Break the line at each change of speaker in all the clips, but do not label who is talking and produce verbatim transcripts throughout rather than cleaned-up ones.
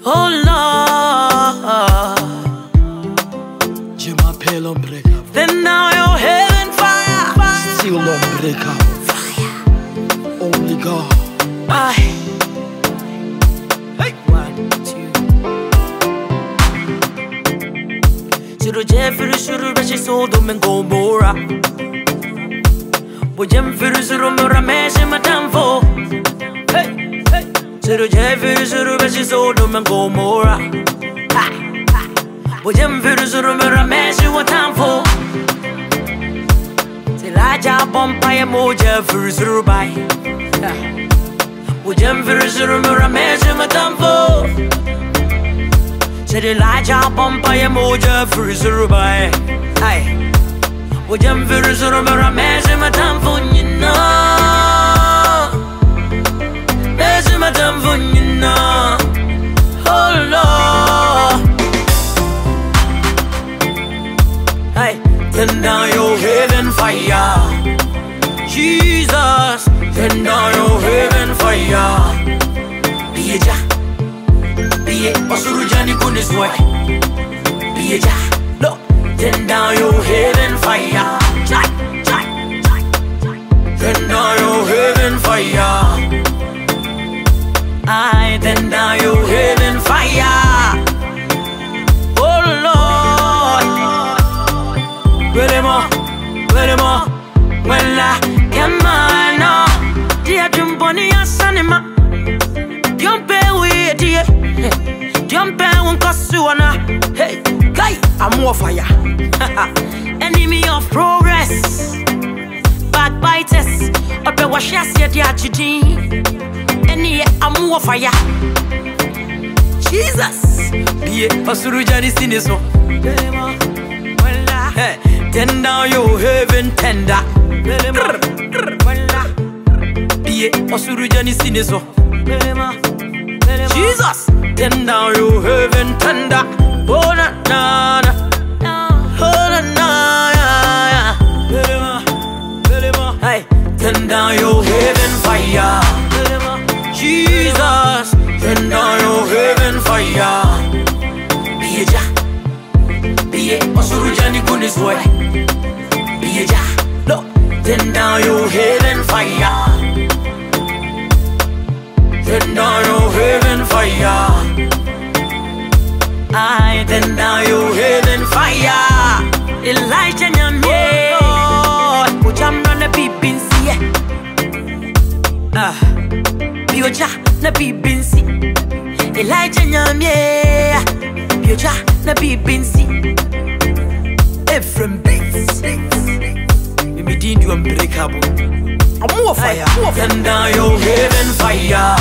Oh Lord,
Jema pale unbreakable.
then now you're heaven fire, fire,
Still unbreakable.
fire.
Only God.
Aye. Hey, one, two. Zero Jeffrey Shuru Rashi Sodom and Gomorrah. Bojem Furusuru Muramesh Matamfo. Hey, hey. Zero Jeffrey Shuru Rashi Sodom and Gomorrah. Bojem Furusuru Muramesh Matamfo. Elijah Bompire Moja Furusuru by. Bojem Furusuru Muramesh Matamfo. Said Elijah Bompire Moja Furusuru by. Aye. Bojem Furusuru Muramesh Matamfo. You know, Mesh Matamfo. You know, oh Lord. Hey, turn down your heaven fire, Jesus. Turn down your heaven fire. Be a ja, be a Osurujani Kunisway. Be a ja, no. Turn down your heaven fire. Jai, jai, jai, jai. Turn down your heaven fire. I turn down your heaven fire. Oh Lord. Wele mo, wele mo, wela kema no. Dia jumboni asanima. Diompe we die, diompe unkasuana. Hey, guy, I'm more fire. Enemy of progress, backbiters. Ope washasi dia chidi. Any I'm more fire. Jesus, be Osurujani siniso. Wele mo, wela. Hey. Ten down your heaven tender. Be Osurujani Siniso. Jesus, ten down your heaven tender. Oh na na na, oh na na na. Hey, ten down your heaven fire. Jesus, ten down your heaven fire. Be a ja, be a Osurujani Kunisway. Be a ja, no. Turn down your heaven fire. Turn down your heaven fire. I turn down your heaven fire. Elijah Nyamye. Ujam na bibinsi. Ah, Bioja na bibinsi. Elijah Nyamye. Bioja na bibinsi. From beats, me did you unbreakable. I'm more fire. Turn down your heaven fire,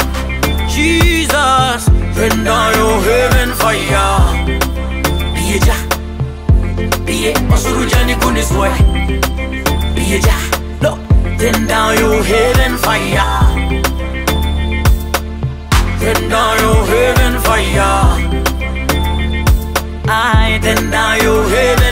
Jesus. Turn down your heaven fire. Be a ja, be a Osurujani Kunisway. Be a ja, no. Turn down your heaven fire. Turn down your heaven fire. I turn down your heaven.